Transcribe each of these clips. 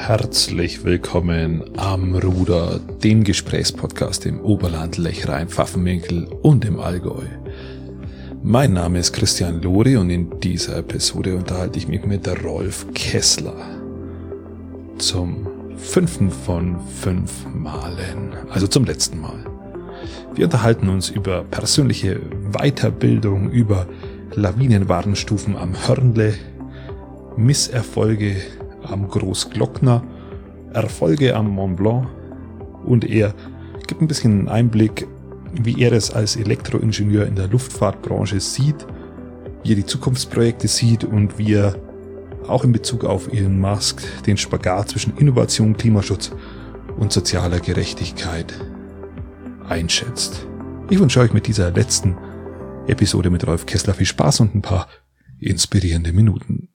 Herzlich willkommen am Ruder, dem Gesprächspodcast im Oberland, Lechrein, Pfaffenwinkel und im Allgäu. Mein Name ist Christian Lori und in dieser Episode unterhalte ich mich mit Rolf Kessler zum 5. von 5 Malen, also zum letzten Mal. Wir unterhalten uns über persönliche Weiterbildung, über Lawinenwarnstufen am Hörnle, Misserfolge am Großglockner, Erfolge am Mont Blanc und er gibt ein bisschen Einblick, wie er es als Elektroingenieur in der Luftfahrtbranche sieht, wie er die Zukunftsprojekte sieht und wie er auch in Bezug auf Elon Musk den Spagat zwischen Innovation, Klimaschutz und sozialer Gerechtigkeit einschätzt. Ich wünsche euch mit dieser letzten Episode mit Rolf Kessler viel Spaß und ein paar inspirierende Minuten.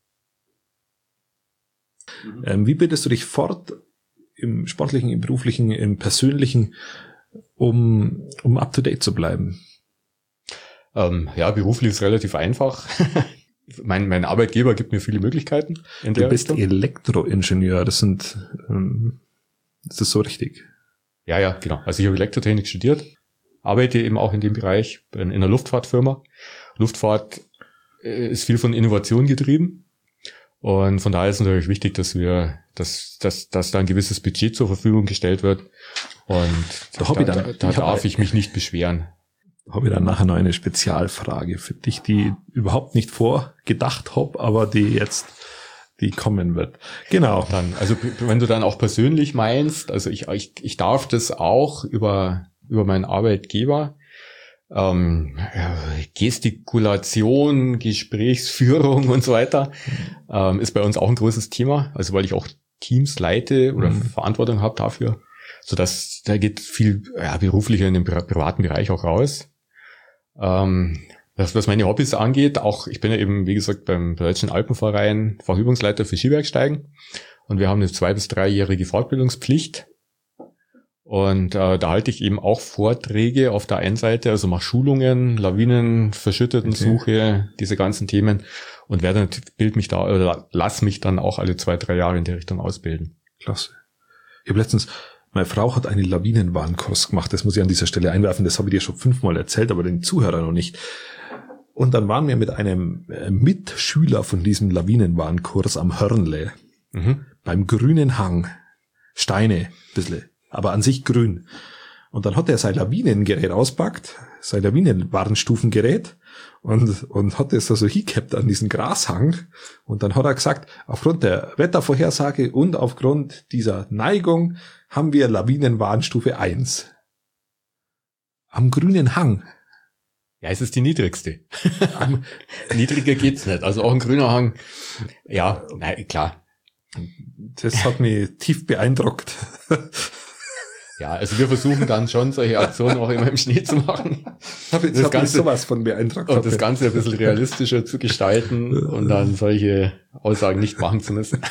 Wie bildest du dich fort im sportlichen, im beruflichen, im persönlichen, um up to date zu bleiben? Beruflich ist relativ einfach. Mein Arbeitgeber gibt mir viele Möglichkeiten. Du bist Elektroingenieur, das ist so richtig? Ja, genau. Also ich habe Elektrotechnik studiert, arbeite eben auch in dem Bereich, bin in einer Luftfahrtfirma. Luftfahrt ist viel von Innovation getrieben. Und von daher ist es natürlich wichtig, dass da ein gewisses Budget zur Verfügung gestellt wird. Und da darf ich mich nicht beschweren. Habe ich dann nachher noch eine Spezialfrage für dich, die überhaupt nicht vorgedacht habe, aber die kommen wird. Genau. Dann, also wenn du dann auch persönlich meinst, also ich darf das auch über meinen Arbeitgeber. Gestikulation, Gesprächsführung und so weiter ist bei uns auch ein großes Thema, also weil ich auch Teams leite oder Verantwortung habe dafür, sodass da geht viel beruflicher in den privaten Bereich auch raus. Was meine Hobbys angeht, auch ich bin ja eben, wie gesagt, beim Deutschen Alpenverein Fachübungsleiter für Skibergsteigen und wir haben eine 2- bis 3-jährige Fortbildungspflicht. Und da halte ich eben auch Vorträge auf der einen Seite, also mache Schulungen, Lawinen, Verschüttetensuche, diese ganzen Themen und lass mich dann auch alle 2-3 Jahre in die Richtung ausbilden. Klasse. Ich habe letztens, meine Frau hat einen Lawinenwarnkurs gemacht, das muss ich an dieser Stelle einwerfen, das habe ich dir schon 5-mal erzählt, aber den Zuhörern noch nicht. Und dann waren wir mit einem Mitschüler von diesem Lawinenwarnkurs am Hörnle, beim grünen Hang, Steine, bisschen. Aber an sich grün. Und dann hat er sein Lawinengerät auspackt, sein Lawinenwarnstufengerät und hat das also hingehabt an diesen Grashang. Und dann hat er gesagt, aufgrund der Wettervorhersage und aufgrund dieser Neigung haben wir Lawinenwarnstufe 1. Am grünen Hang. Ja, es ist die niedrigste. Niedriger geht's nicht. Also auch ein grüner Hang. Ja, nein, klar. Das hat mich tief beeindruckt. Ja, also wir versuchen dann schon solche Aktionen auch immer im Schnee zu machen. Das Ganze sowas von beeindruckt. Und das Ganze ein bisschen realistischer zu gestalten und dann solche Aussagen nicht machen zu müssen.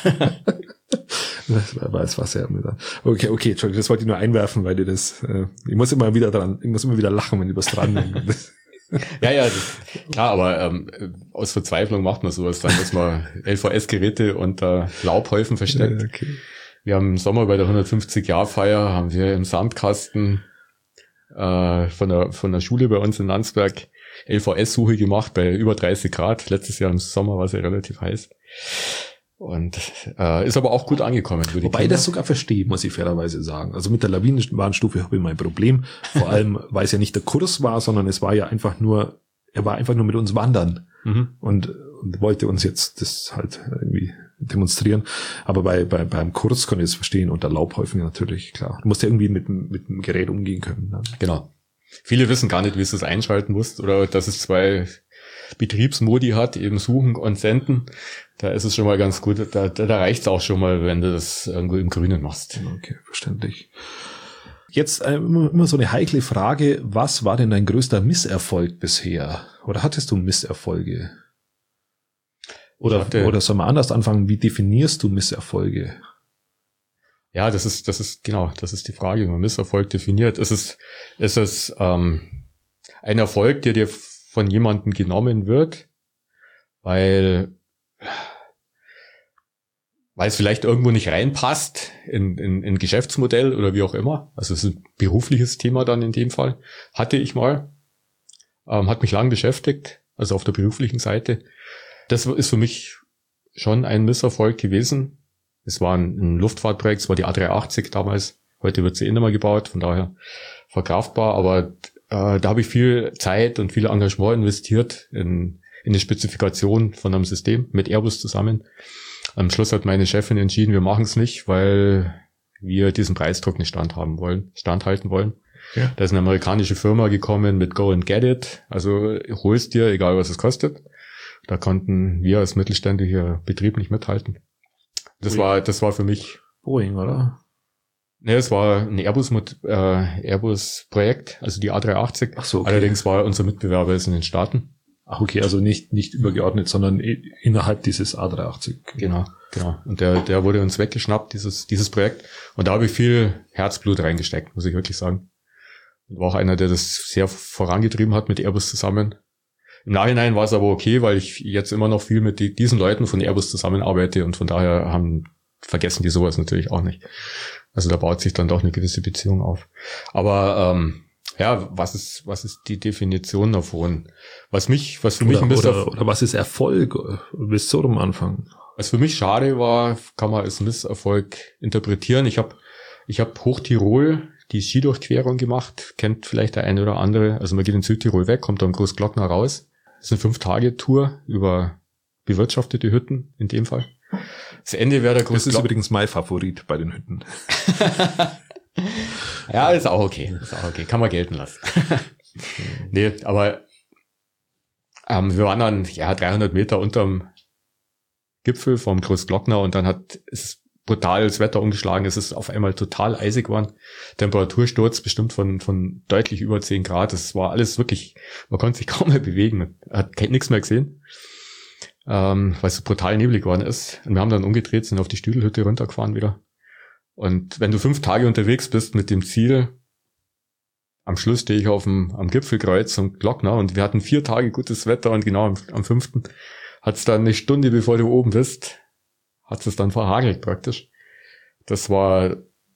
Das war sehr amüsant. Okay, Entschuldigung, das wollte ich nur einwerfen, weil ich muss immer wieder lachen, wenn ich was dran denke. Ja, klar, aber aus Verzweiflung macht man sowas dann, dass man LVS-Geräte unter Laubhäufen versteckt. Okay. Wir haben im Sommer bei der 150-Jahr-Feier haben wir im Sandkasten von der Schule bei uns in Landsberg LVS-Suche gemacht bei über 30 Grad. Letztes Jahr im Sommer war es ja relativ heiß. Und ist aber auch gut angekommen. Wobei ich das sogar verstehe, muss ich fairerweise sagen. Also mit der Lawinenwarnstufe habe ich mein Problem. Vor allem, weil es ja nicht der Kurs war, sondern er war einfach nur mit uns wandern und wollte uns jetzt das halt irgendwie demonstrieren. Aber beim Kurs kann ich es verstehen, unter Laubhäufen natürlich, klar. Du musst ja irgendwie mit dem Gerät umgehen können. Ne? Genau. Viele wissen gar nicht, wie du es einschalten musst oder dass es 2 Betriebsmodi hat, eben suchen und senden. Da ist es schon mal ganz gut. Da reicht es auch schon mal, wenn du das irgendwo im Grünen machst. Okay, verständlich. Jetzt immer so eine heikle Frage. Was war denn dein größter Misserfolg bisher? Oder hattest du Misserfolge? Oder sollen wir anders anfangen? Wie definierst du Misserfolge? Ja, das ist die Frage, wie man Misserfolg definiert. Ist es ein Erfolg, der dir von jemandem genommen wird, weil weil es vielleicht irgendwo nicht reinpasst in Geschäftsmodell oder wie auch immer. Also es ist ein berufliches Thema dann in dem Fall. Hatte ich mal. Hat mich lang beschäftigt, also auf der beruflichen Seite. Das ist für mich schon ein Misserfolg gewesen. Es war ein Luftfahrtprojekt, es war die A380 damals. Heute wird sie nicht mehr gebaut, von daher verkraftbar. Aber da habe ich viel Zeit und viel Engagement investiert in eine Spezifikation von einem System mit Airbus zusammen. Am Schluss hat meine Chefin entschieden, wir machen es nicht, weil wir diesen Preisdruck nicht standhalten wollen. Ja. Da ist eine amerikanische Firma gekommen mit Go and Get It. Also hol's dir, egal was es kostet. Da konnten wir als mittelständischer Betrieb nicht mithalten. Das war für mich Boeing, oder? Ne, es war ein Airbus-Projekt, also die A380. Ach so, okay. Allerdings war unser Mitbewerber in den Staaten. Ach, okay, also nicht übergeordnet, sondern innerhalb dieses A380. Genau. Und der wurde uns weggeschnappt, dieses Projekt. Und da habe ich viel Herzblut reingesteckt, muss ich wirklich sagen. Und war auch einer, der das sehr vorangetrieben hat mit Airbus zusammen. Im Nachhinein war es aber okay, weil ich jetzt immer noch viel mit diesen Leuten von Airbus zusammenarbeite und von daher vergessen die sowas natürlich auch nicht. Also da baut sich dann doch eine gewisse Beziehung auf. Aber was ist die Definition davon? Was für mich ein bisschen oder was ist Erfolg? Bis so am Anfang. Was für mich schade war, kann man als Misserfolg interpretieren. Ich hab Hochtirol die Skidurchquerung gemacht, kennt vielleicht der eine oder andere. Also man geht in Südtirol weg, kommt dann Großglockner raus. Das ist eine 5-Tage-Tour über bewirtschaftete Hütten in dem Fall. Das Ende wäre der Großglockner. Das ist übrigens mein Favorit bei den Hütten. Ja, ist auch okay. Kann man gelten lassen. Nee, aber wir waren dann 300 Meter unterm Gipfel vom Großglockner und dann ist brutal das Wetter umgeschlagen. Es ist auf einmal total eisig geworden. Temperatursturz bestimmt von deutlich über 10 Grad. Das war alles wirklich, man konnte sich kaum mehr bewegen. Man hat nichts mehr gesehen, weil es so brutal neblig geworden ist. Und wir haben dann umgedreht, sind auf die Stüdelhütte runtergefahren wieder. Und wenn du 5 Tage unterwegs bist mit dem Ziel, am Schluss stehe ich am Gipfelkreuz und Glockner und wir hatten 4 Tage gutes Wetter und genau am 5. hat es dann eine Stunde, bevor du oben bist, hat es dann verhagelt praktisch. Das war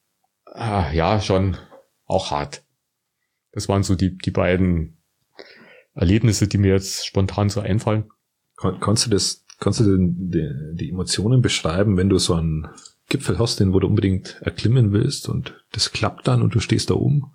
schon auch hart. Das waren so die beiden Erlebnisse, die mir jetzt spontan so einfallen. Kannst du die Emotionen beschreiben, wenn du so einen Gipfel hast, den wo du unbedingt erklimmen willst und das klappt dann und du stehst da oben?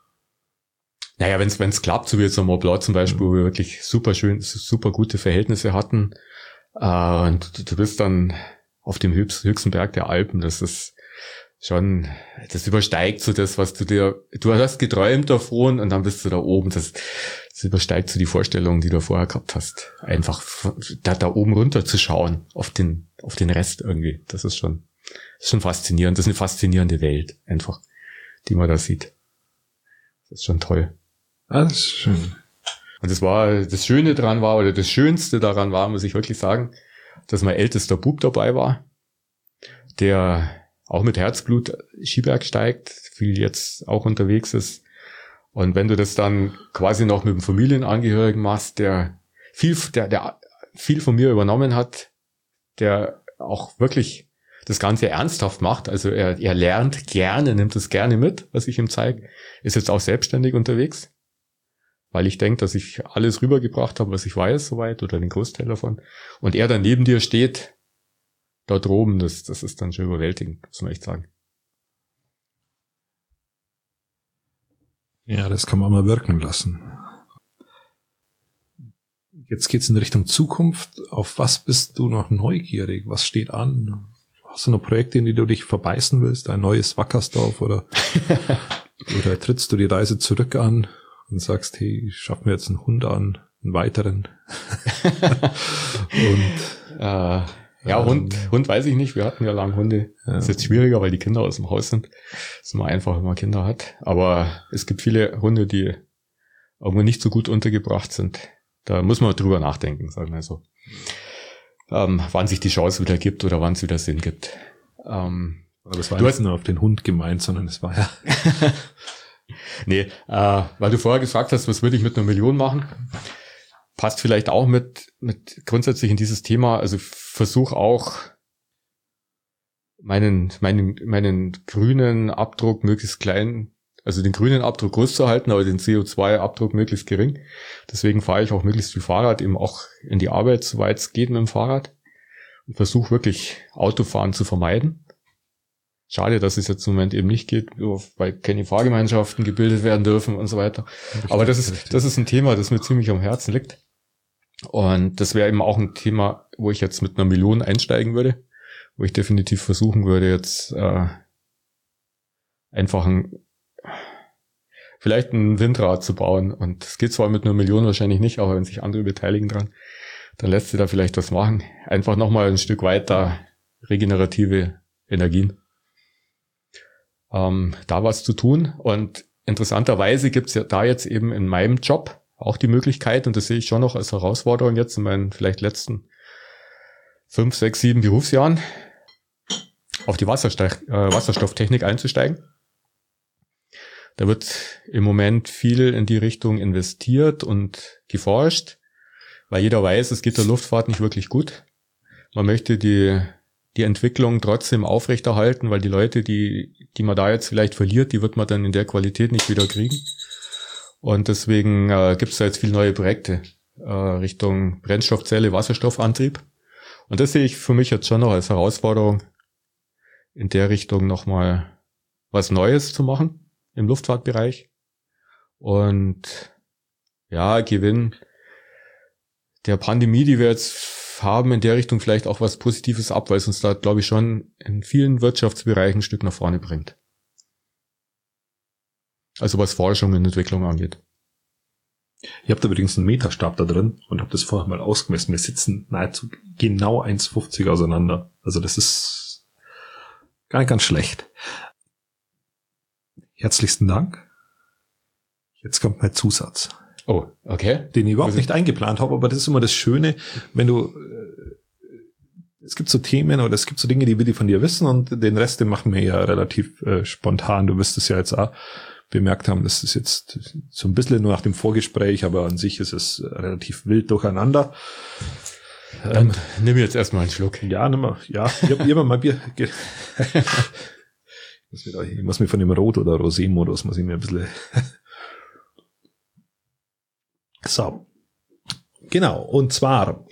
Naja, wenn's klappt, so wie jetzt am Mont Blanc zum Beispiel, wo wir wirklich super gute Verhältnisse hatten, und du bist dann auf dem höchsten Berg der Alpen, das ist schon, das übersteigt so das, was du hast geträumt davon und dann bist du da oben, das übersteigt so die Vorstellungen, die du vorher gehabt hast. Einfach da oben runter zu schauen, auf den Rest irgendwie, das ist schon faszinierend, das ist eine faszinierende Welt, einfach, die man da sieht. Das ist schon toll. Ah, das ist schön. Und das Schöne daran war, oder das Schönste daran war, muss ich wirklich sagen, dass mein ältester Bub dabei war, der auch mit Herzblut Skiberg steigt, viel jetzt auch unterwegs ist. Und wenn du das dann quasi noch mit einem Familienangehörigen machst, der viel von mir übernommen hat, der auch wirklich das Ganze ernsthaft macht, also er lernt gerne, nimmt es gerne mit, was ich ihm zeige, ist jetzt auch selbstständig unterwegs, weil ich denke, dass ich alles rübergebracht habe, was ich weiß, soweit, oder den Großteil davon. Und er dann neben dir steht, dort oben, das ist dann schon überwältigend, muss man echt sagen. Ja, das kann man mal wirken lassen. Jetzt geht's in Richtung Zukunft. Auf was bist du noch neugierig? Was steht an? Hast du noch Projekte, in die du dich verbeißen willst? Ein neues Wackersdorf oder trittst du die Reise zurück an und sagst, hey, schaffen wir jetzt einen Hund an, einen weiteren? Hund weiß ich nicht. Wir hatten ja lange Hunde. Ja. Ist jetzt schwieriger, weil die Kinder aus dem Haus sind. Das ist immer einfach, wenn man Kinder hat. Aber es gibt viele Hunde, die irgendwo nicht so gut untergebracht sind. Da muss man drüber nachdenken, sagen wir so. Wann sich die Chance wieder gibt oder wann es wieder Sinn gibt. Aber das war nicht nur auf den Hund gemeint, sondern es war ja... Nee, weil du vorher gefragt hast, was würde ich mit 1 Million machen? Passt vielleicht auch mit grundsätzlich in dieses Thema. Also versuch auch meinen grünen Abdruck möglichst klein, also den grünen Abdruck groß zu halten, aber den CO2-Abdruck möglichst gering. Deswegen fahre ich auch möglichst viel Fahrrad, eben auch in die Arbeit, soweit es geht mit dem Fahrrad. Und versuche wirklich Autofahren zu vermeiden. Schade, dass es jetzt im Moment eben nicht geht, weil keine Fahrgemeinschaften gebildet werden dürfen und so weiter. Aber das ist ein Thema, das mir ziemlich am Herzen liegt. Und das wäre eben auch ein Thema, wo ich jetzt mit einer Million einsteigen würde, wo ich definitiv versuchen würde, jetzt einfach vielleicht ein Windrad zu bauen. Und es geht zwar mit einer Million wahrscheinlich nicht, aber wenn sich andere beteiligen dran, dann lässt sich da vielleicht was machen. Einfach nochmal ein Stück weiter regenerative Energien. Da was zu tun. Und interessanterweise gibt's ja da jetzt eben in meinem Job auch die Möglichkeit, und das sehe ich schon noch als Herausforderung jetzt in meinen vielleicht letzten 5, 6, 7 Berufsjahren, auf die Wasserstofftechnik einzusteigen. Da wird im Moment viel in die Richtung investiert und geforscht, weil jeder weiß, es geht der Luftfahrt nicht wirklich gut. Man möchte die Entwicklung trotzdem aufrechterhalten, weil die Leute, die man da jetzt vielleicht verliert, die wird man dann in der Qualität nicht wieder kriegen. Und deswegen gibt es da jetzt viele neue Projekte Richtung Brennstoffzelle, Wasserstoffantrieb. Und das sehe ich für mich jetzt schon noch als Herausforderung, in der Richtung nochmal was Neues zu machen im Luftfahrtbereich. Und ja, Gewinn der Pandemie, die wir jetzt haben, in der Richtung vielleicht auch was Positives ab, weil es uns da, glaube ich, schon in vielen Wirtschaftsbereichen ein Stück nach vorne bringt. Also was Forschung und Entwicklung angeht. Ich habe da übrigens einen Meterstab da drin und habe das vorher mal ausgemessen. Wir sitzen nahezu genau 1,50 auseinander. Also das ist gar nicht ganz schlecht. Herzlichsten Dank. Jetzt kommt mein Zusatz. Oh, okay. Den ich überhaupt nicht eingeplant habe, aber das ist immer das Schöne, wenn du, es gibt so Themen oder es gibt so Dinge, die will ich von dir wissen und den Rest, den machen wir ja relativ spontan. Du wirst es ja jetzt auch bemerkt haben, das ist jetzt so ein bisschen nur nach dem Vorgespräch, aber an sich ist es relativ wild durcheinander. Dann nimm jetzt erstmal einen Schluck. Ja, nimm mal. Ja, ich hab mal Bier. Ich muss mir von dem Rot- oder Rosé-Modus, muss ich mir ein bisschen so. Genau. Und zwar,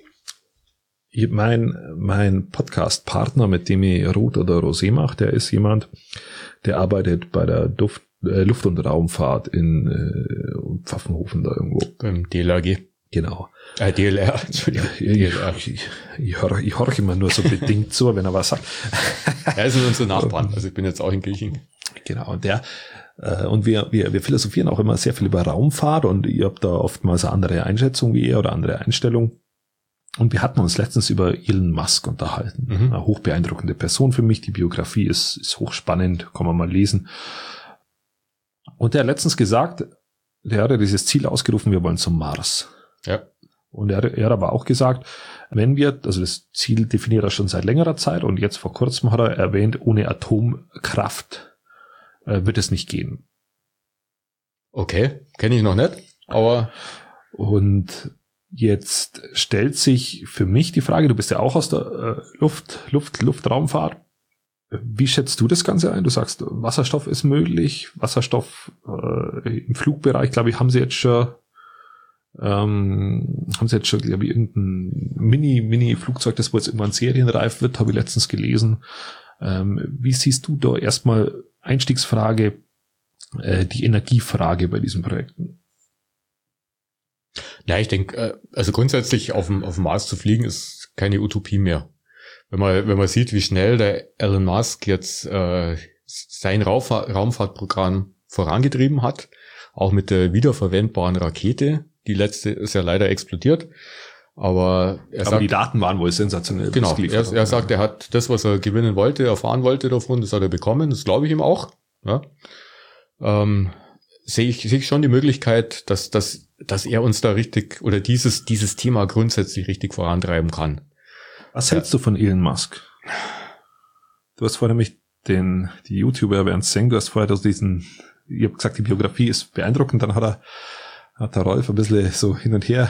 mein Podcast-Partner, mit dem ich Rot oder Rosé mache, der ist jemand, der arbeitet bei der Luft- und Raumfahrt in Pfaffenhofen da irgendwo. Beim DLRG. Genau. DLR, Entschuldigung. DLR. Ich horche immer nur so bedingt zu, wenn er was sagt. Er ist unser Nachbarn, also ich bin jetzt auch in Gilching. Genau, und und wir philosophieren auch immer sehr viel über Raumfahrt und ihr habt da oftmals eine andere Einschätzung wie er oder andere Einstellung. Und wir hatten uns letztens über Elon Musk unterhalten. Eine hochbeeindruckende Person für mich. Die Biografie ist hochspannend, kann man mal lesen. Und der hat letztens gesagt, der hat ja dieses Ziel ausgerufen, wir wollen zum Mars. Ja. Und er hat aber auch gesagt, also das Ziel definiert er schon seit längerer Zeit und jetzt vor kurzem hat er erwähnt, ohne Atomkraft wird es nicht gehen. Okay, kenne ich noch nicht, aber... Und jetzt stellt sich für mich die Frage, du bist ja auch aus der Luftraumfahrt. Wie schätzt du das Ganze ein? Du sagst, Wasserstoff ist möglich. Wasserstoff im Flugbereich, glaube ich, haben sie jetzt schon, glaube ich, irgendein Mini-Flugzeug, das wohl jetzt irgendwann serienreif wird, habe ich letztens gelesen. Wie siehst du da erstmal Einstiegsfrage, die Energiefrage bei diesen Projekten? Ja, ich denke, also grundsätzlich auf dem Mars zu fliegen ist keine Utopie mehr. Wenn man sieht, wie schnell der Elon Musk jetzt sein Raumfahrtprogramm vorangetrieben hat, auch mit der wiederverwendbaren Rakete, die letzte ist ja leider explodiert, aber die Daten waren wohl sensationell. Genau, er sagt, er hat das, was er gewinnen wollte, erfahren wollte davon, das hat er bekommen, das glaube ich ihm auch. Ja. Sehe ich schon die Möglichkeit, dass er uns da richtig oder dieses Thema grundsätzlich richtig vorantreiben kann. Was hältst du von Elon Musk? Du hast vorher nämlich die YouTuber Bernd Seng, du hast vorher ich habe gesagt, die Biografie ist beeindruckend, dann hat der Rolf ein bisschen so hin und her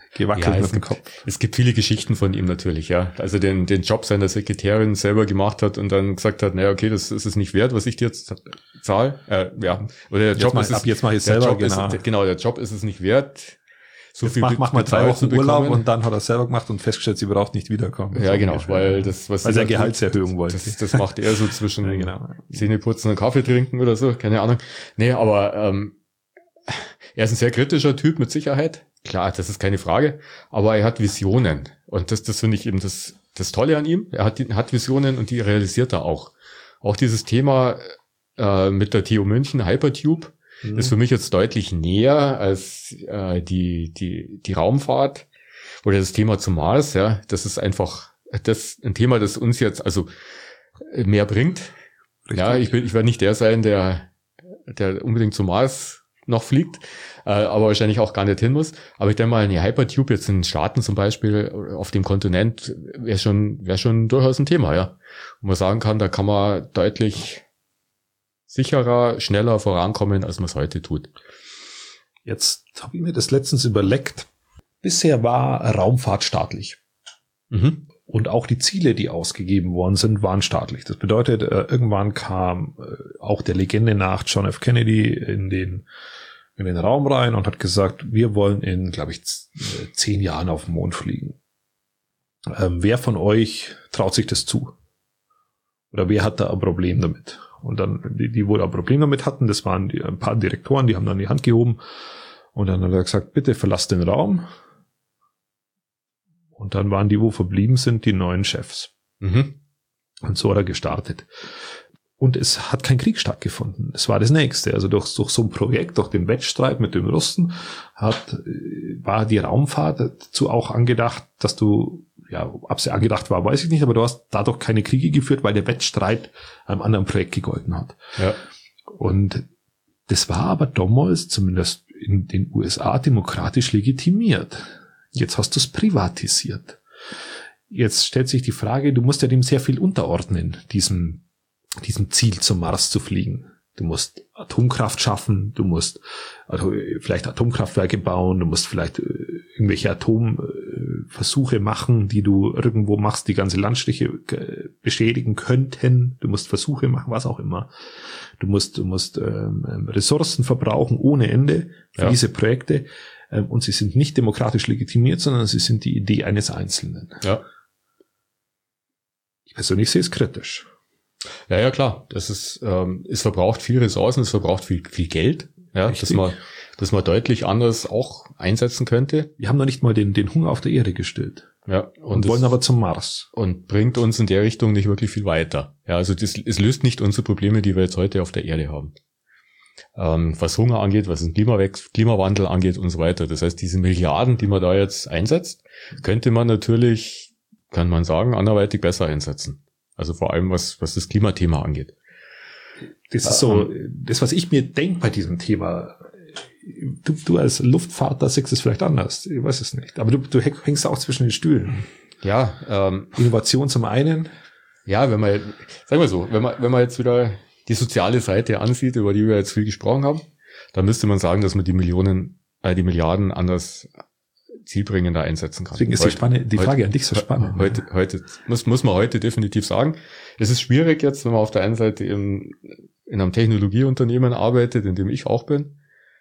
gewackelt mit dem Kopf. Es gibt viele Geschichten von ihm natürlich, ja. Also den Job seiner Sekretärin selber gemacht hat und dann gesagt hat, naja, okay, das ist es nicht wert, was ich dir jetzt zahle. Ja. Oder der Job ist es, jetzt mache ich selber, genau, der Job ist es nicht wert. So viel mach mal 3 Wochen Urlaub und dann hat er selber gemacht und festgestellt, sie braucht nicht wiederkommen. Ja, genau, weil er Gehaltserhöhung wollte. Das macht er so zwischen Zähneputzen und Kaffee trinken oder so, keine Ahnung. Nee, aber er ist ein sehr kritischer Typ mit Sicherheit. Klar, das ist keine Frage, aber er hat Visionen und das finde ich eben das Tolle an ihm. Er hat Visionen und die realisiert er auch. Auch dieses Thema mit der TU München Hypertube ist für mich jetzt deutlich näher als die Raumfahrt oder das Thema zum Mars. Ja, das ist einfach ein Thema, das uns jetzt also mehr bringt. Richtig. Ja, ich werde nicht der sein, der unbedingt zum Mars noch fliegt, aber wahrscheinlich auch gar nicht hin muss. Aber ich denke mal, eine Hypertube jetzt in den Staaten zum Beispiel auf dem Kontinent wäre schon durchaus ein Thema, ja. Wo man sagen kann, da kann man deutlich sicherer, schneller vorankommen, als man es heute tut. Jetzt habe ich mir das letztens überlegt. Bisher war Raumfahrt staatlich. Mhm. Und auch die Ziele, die ausgegeben worden sind, waren staatlich. Das bedeutet, irgendwann kam auch der Legende nach John F. Kennedy in den Raum rein und hat gesagt, wir wollen in, glaube ich, 10 Jahren auf den Mond fliegen. Wer von euch traut sich das zu? Oder wer hat da ein Problem damit? Und dann, die wo da ein Problem damit hatten, das waren ein paar Direktoren, die haben dann die Hand gehoben. Und dann hat er gesagt, bitte verlasst den Raum. Und dann waren die, wo verblieben sind, die neuen Chefs. Mhm. Und so hat er gestartet. Und es hat kein Krieg stattgefunden. Es war das Nächste. Also durch so ein Projekt, durch den Wettstreit mit den Russen, war die Raumfahrt dazu auch angedacht, dass du, ja, ob sie angedacht war, weiß ich nicht, aber du hast dadurch keine Kriege geführt, weil der Wettstreit einem anderen Projekt gegolten hat. Ja. Und das war aber damals, zumindest in den USA, demokratisch legitimiert. Jetzt hast du es privatisiert. Jetzt stellt sich die Frage, du musst ja dem sehr viel unterordnen, diesem Ziel zum Mars zu fliegen. Du musst Atomkraft schaffen, du musst vielleicht Atomkraftwerke bauen, du musst vielleicht irgendwelche Atomversuche machen, die du irgendwo machst, die ganze Landstriche beschädigen könnten. Du musst Versuche machen, was auch immer. Du musst Ressourcen verbrauchen ohne Ende für diese Projekte. Und sie sind nicht demokratisch legitimiert, sondern sie sind die Idee eines Einzelnen. Ja. Ich persönlich sehe es kritisch. Ja, klar. Das ist, es verbraucht viel Ressourcen, es verbraucht viel Geld, ja, dass man deutlich anders auch einsetzen könnte. Wir haben noch nicht mal den Hunger auf der Erde gestillt. Ja. Und wollen aber zum Mars. Und bringt uns in der Richtung nicht wirklich viel weiter. Ja, also es löst nicht unsere Probleme, die wir jetzt heute auf der Erde haben. Was Hunger angeht, was den Klimawandel angeht und so weiter. Das heißt, diese Milliarden, die man da jetzt einsetzt, könnte man natürlich, kann man sagen, anderweitig besser einsetzen. Also vor allem, was das Klimathema angeht. Das ist so, das, was ich mir denke bei diesem Thema. Du als Luftfahrter siehst es vielleicht anders. Ich weiß es nicht. Aber du hängst auch zwischen den Stühlen. Ja. Innovation zum einen. Ja, sagen wir so, wenn man jetzt wieder die soziale Seite ansieht, über die wir jetzt viel gesprochen haben, dann müsste man sagen, dass man die Milliarden anders zielbringender einsetzen kann. Deswegen ist die Frage an dich so spannend. Heute muss man heute definitiv sagen. Es ist schwierig jetzt, wenn man auf der einen Seite in einem Technologieunternehmen arbeitet, in dem ich auch bin,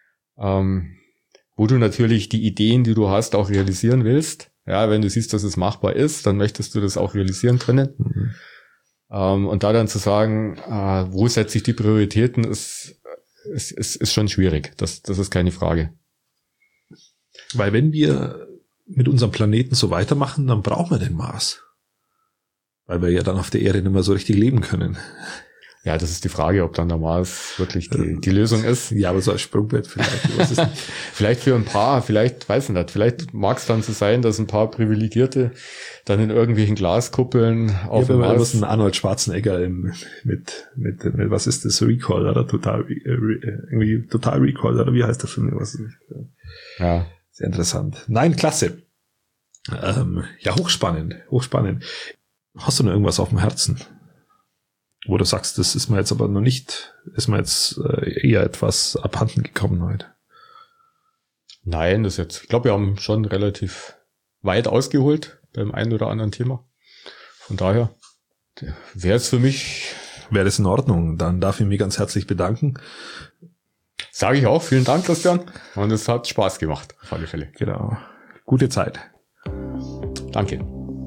wo du natürlich die Ideen, die du hast, auch realisieren willst. Ja, wenn du siehst, dass es machbar ist, dann möchtest du das auch realisieren können. Mhm. Und da dann zu sagen, wo setze ich die Prioritäten, ist schon schwierig. Das ist keine Frage. Weil wenn wir mit unserem Planeten so weitermachen, dann brauchen wir den Mars. Weil wir ja dann auf der Erde nicht mehr so richtig leben können. Ja, das ist die Frage, ob dann der Mars wirklich die Lösung ist. Ja, aber so als Sprungbrett vielleicht. Vielleicht für ein paar, vielleicht, weiß ich nicht, vielleicht mag es dann so sein, dass ein paar Privilegierte dann in irgendwelchen Glaskuppeln auf dem Mars... Ja, ein Arnold Schwarzenegger mit was ist das, Recall, oder? Total Recall, oder wie heißt das Film? Ja. Sehr interessant. Nein, klasse. Ja, hochspannend. Hast du noch irgendwas auf dem Herzen? Wo du sagst, das ist mir jetzt aber noch nicht, ist mir jetzt eher etwas abhanden gekommen heute. Nein, ich glaube, wir haben schon relativ weit ausgeholt beim einen oder anderen Thema. Von daher wäre es für mich... Wäre das in Ordnung, dann darf ich mich ganz herzlich bedanken. Sage ich auch, vielen Dank, Christian. Und es hat Spaß gemacht, auf alle Fälle. Genau. Gute Zeit. Danke.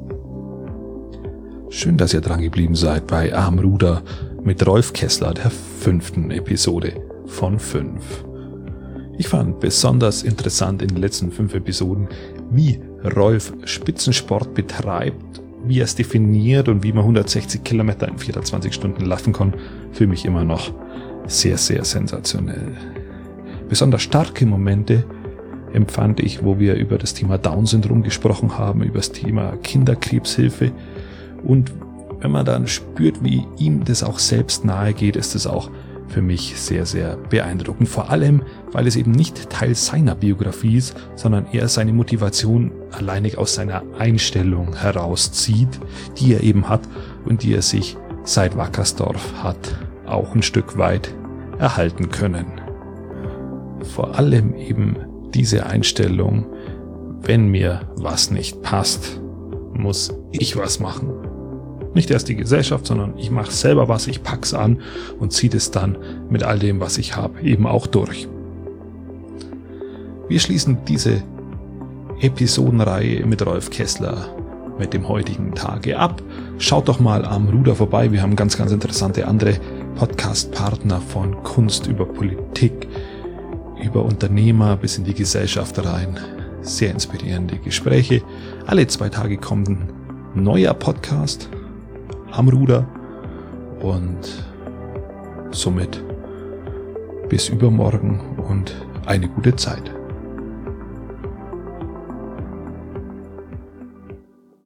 Schön, dass ihr dran geblieben seid bei Am Ruder mit Rolf Kessler, der 5. Episode von 5. Ich fand besonders interessant in den letzten 5 Episoden, wie Rolf Spitzensport betreibt, wie er es definiert und wie man 160 Kilometer in 24 Stunden laufen kann. Für mich immer noch sehr, sehr sensationell. Besonders starke Momente empfand ich, wo wir über das Thema Down-Syndrom gesprochen haben, über das Thema Kinderkrebshilfe. Und wenn man dann spürt, wie ihm das auch selbst nahe geht, ist es auch für mich sehr, sehr beeindruckend. Vor allem, weil es eben nicht Teil seiner Biografie ist, sondern er seine Motivation alleinig aus seiner Einstellung herauszieht, die er eben hat und die er sich seit Wackersdorf hat auch ein Stück weit erhalten können. Vor allem eben diese Einstellung, wenn mir was nicht passt, muss ich was machen. Nicht erst die Gesellschaft, sondern ich mache selber was, ich pack's an und ziehe es dann mit all dem, was ich habe, eben auch durch. Wir schließen diese Episodenreihe mit Rolf Kessler mit dem heutigen Tage ab. Schaut doch mal am Ruder vorbei, wir haben ganz, ganz interessante andere Podcast-Partner von Kunst über Politik, über Unternehmer bis in die Gesellschaft rein. Sehr inspirierende Gespräche. Alle 2 Tage kommt ein neuer Podcast am Ruder und somit bis übermorgen und eine gute Zeit.